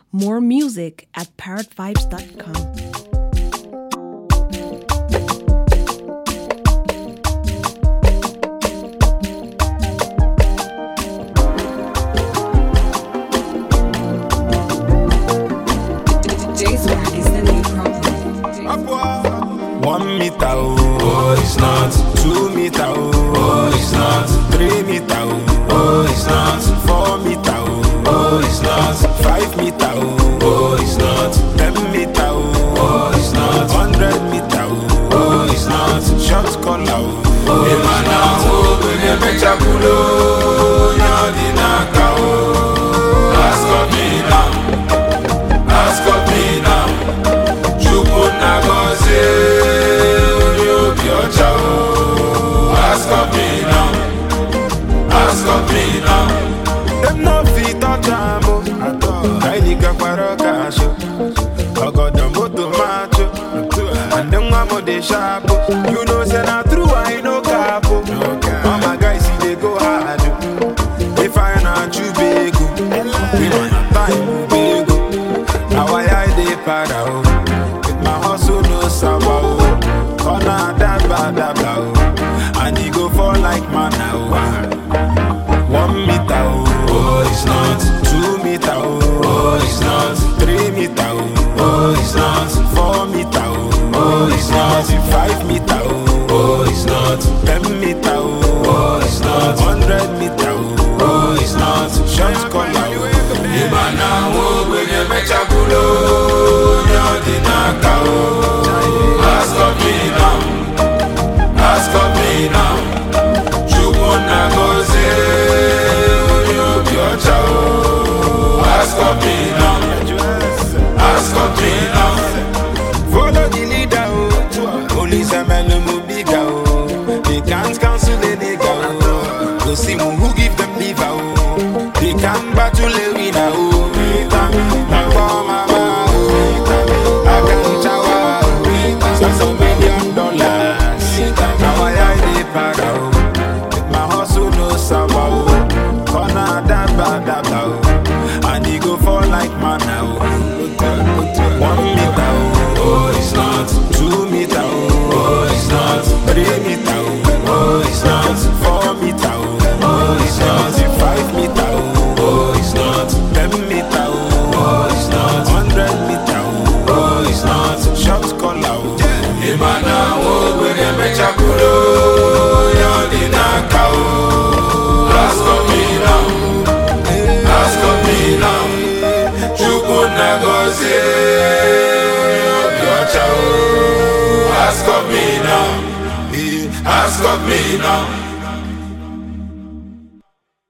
More music at parrotvibes.com. One meter, oh, it's not. 2 meter, oh, it's not. 3 meter, oh, it's not. 4 meter, oh, it's not. 5 meter, oh, it's not. 10 meter, oh, it's not. 100 meter, oh, it's not. Short collar, oh, Emana, oh, bene mecha kulo, nyadi naka, oh. Ask of me now, Chukwu nagozie. Ask of me now. Them no fit touch ambo at all. I think I quarrel cash. I got them moto macho. And them one de sharp. You know say na true I know capo. All my guys see they go hard. If I not you big, we don't have time big. Now I dey para. With my hustle no sawa. Corner that bad and he go fall like man now. 1 meter, oh, it's not. 2 meter, oh, it's not. 3 meter, oh, it's not. 4 meter, oh, it's not. 5 meter, oh, it's not. 10 meter, oh, it's not. 100 meter, oh, it's not. Short collar, Emana, oh, bene mecha kulo, nyadi naka, oh. Ask of me now. Ask of me now. Chukwu nagozie. Ask of me now. Ask of me now. Follow the leader, oh. Police and men who big oh. They can't cancel the nigga, oh. Go see who give them liver, oh. They can't battle the winner, oh. I can't shower, oh. Some $1 million. Now I dey para, oh. With my hustle no sawa, oh. Corner that bad, oh. And he go fall like man now. 1 meter, oh, it's not. 2 meter, oh, it's not. 3 meter, oh, it's not. 4 meter, oh, it's not. 5 meter, oh, it's not. 10 meter, oh, it's not. 100 meter, oh, it's not. Short collar, Emana, oh, bene mecha kulo, nyadi naka, oh. Ask of me now. Ask of me now. Chukwu nagozie. Ask of me now. Ask of me now.